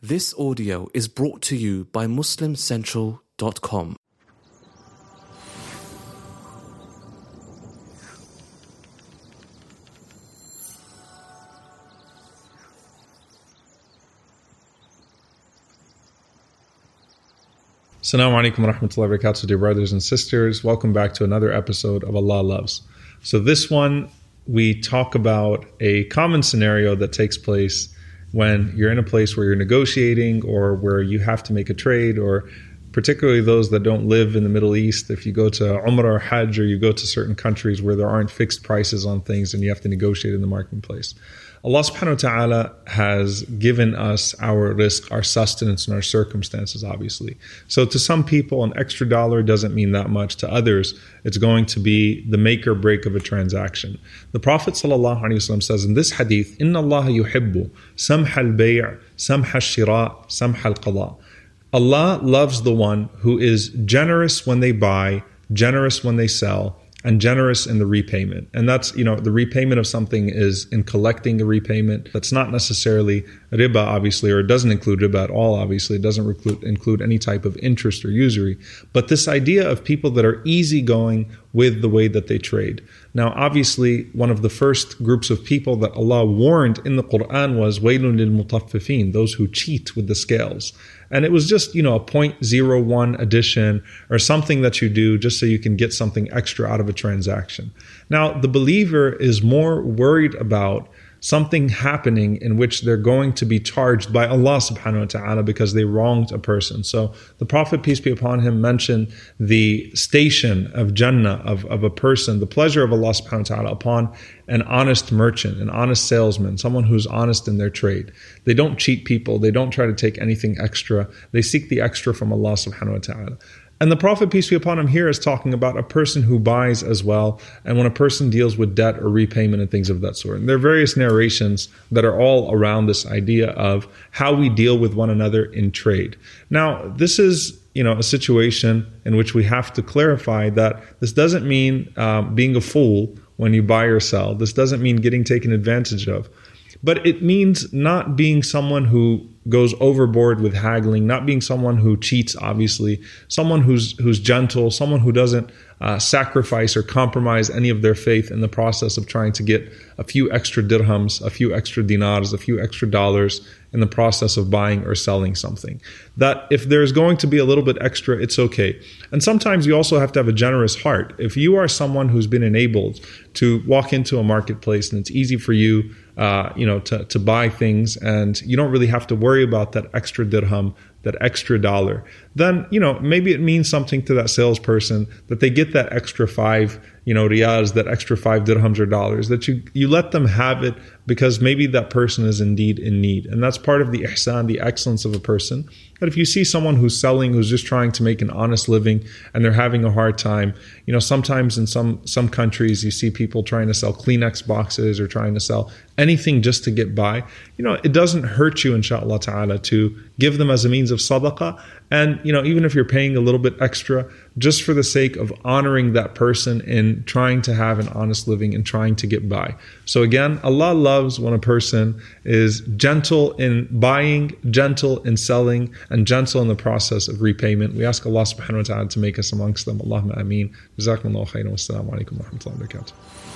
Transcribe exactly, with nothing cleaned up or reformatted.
This audio is brought to you by Muslim Central dot com. Assalamu alaikum wa rahmatullahi wa barakatuh, dear brothers and sisters. Welcome back to another episode of Allah Loves. So this one, we talk about a common scenario that takes place when you're in a place where you're negotiating or where you have to make a trade, or particularly those that don't live in the Middle East. If you go to Umrah or Hajj, or you go to certain countries where there aren't fixed prices on things and you have to negotiate in the marketplace. Allah subhanahu wa ta'ala has given us our rizq, our sustenance, and our circumstances, obviously. So to some people, an extra dollar doesn't mean that much. To others, it's going to be the make or break of a transaction. The Prophet sallallahu alaihi wasallam says in this hadith, "Inna Allah yuhibbu samha al-bay', samha al-shira', samha al-qada." Allah loves the one who is generous when they buy, generous when they sell, and generous in the repayment. And that's, you know, the repayment of something is in collecting a repayment. That's not necessarily riba, obviously, or it doesn't include riba at all, obviously. It doesn't include, include any type of interest or usury. But this idea of people that are easygoing with the way that they trade. Now, obviously, one of the first groups of people that Allah warned in the Quran was وَيْلٌ لِلْمُطَفِّفِينَ, those who cheat with the scales. And it was just, you know, a zero point zero one addition or something that you do just so you can get something extra out of a transaction. Now, the believer is more worried about something happening in which they're going to be charged by Allah subhanahu wa ta'ala because they wronged a person. So the Prophet, peace be upon him, mentioned the station of Jannah, of, of a person, the pleasure of Allah subhanahu wa ta'ala upon an honest merchant, an honest salesman, someone who's honest in their trade. They don't cheat people. They don't try to take anything extra. They seek the extra from Allah subhanahu wa ta'ala. And the Prophet, peace be upon him, here is talking about a person who buys as well, and when a person deals with debt or repayment and things of that sort. And there are various narrations that are all around this idea of how we deal with one another in trade. Now, this is, you know, a situation in which we have to clarify that this doesn't mean um, being a fool when you buy or sell. This doesn't mean getting taken advantage of. But it means not being someone who goes overboard with haggling, not being someone who cheats, obviously, someone who's who's gentle, someone who doesn't uh, sacrifice or compromise any of their faith in the process of trying to get a few extra dirhams, a few extra dinars, a few extra dollars in the process of buying or selling something. That if there's going to be a little bit extra, it's okay. And sometimes you also have to have a generous heart. If you are someone who's been enabled to walk into a marketplace and it's easy for you Uh, you know, to, to buy things, and you don't really have to worry about that extra dirham, that extra dollar, then, you know, maybe it means something to that salesperson that they get that extra five, you know, riyals, that extra five dirhams or dollars, that you, you let them have it because maybe that person is indeed in need. And that's part of the ihsan, the excellence of a person. But if you see someone who's selling, who's just trying to make an honest living and they're having a hard time, you know, sometimes in some, some countries you see people trying to sell Kleenex boxes or trying to sell anything just to get by. You know, it doesn't hurt you, inshallah ta'ala, to give them as a means of sadaqah. And, you know, even if you're paying a little bit extra, just for the sake of honoring that person in trying to have an honest living and trying to get by. So again, Allah loves when a person is gentle in buying, gentle in selling, and gentle in the process of repayment. We ask Allah subhanahu wa ta'ala to make us amongst them. Allahumma ameen. Jazakumullahu khairan. Wassalamu alaikum wa rahmatullahi wa barakatuh.